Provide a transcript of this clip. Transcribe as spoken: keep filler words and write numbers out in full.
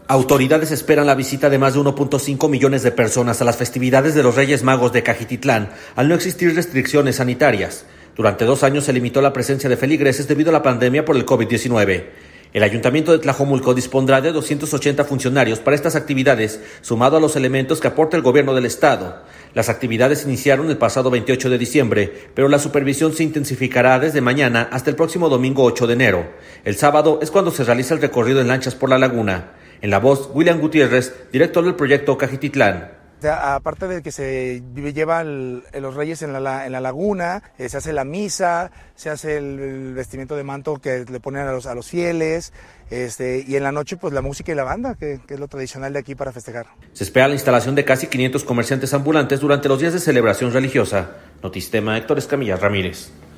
Autoridades esperan la visita de más de uno punto cinco millones de personas a las festividades de los Reyes Magos de Cajititlán, al no existir restricciones sanitarias. Durante dos años se limitó la presencia de feligreses debido a la pandemia por el COVID diecinueve. El Ayuntamiento de Tlajomulco dispondrá de doscientos ochenta funcionarios para estas actividades, sumado a los elementos que aporta el gobierno del estado. Las actividades iniciaron el pasado veintiocho de diciembre, pero la supervisión se intensificará desde mañana hasta el próximo domingo ocho de enero. El sábado es cuando se realiza el recorrido en lanchas por la laguna. En la voz, William Gutiérrez, director del proyecto Cajititlán. Aparte de que se lleva el, los reyes en la, en la laguna, eh, se hace la misa, se hace el, el vestimiento de manto que le ponen a los, a los fieles, este, y en la noche pues la música y la banda, que, que es lo tradicional de aquí para festejar. Se espera la instalación de casi quinientos comerciantes ambulantes durante los días de celebración religiosa. Notistema, Héctor Escamilla Ramírez.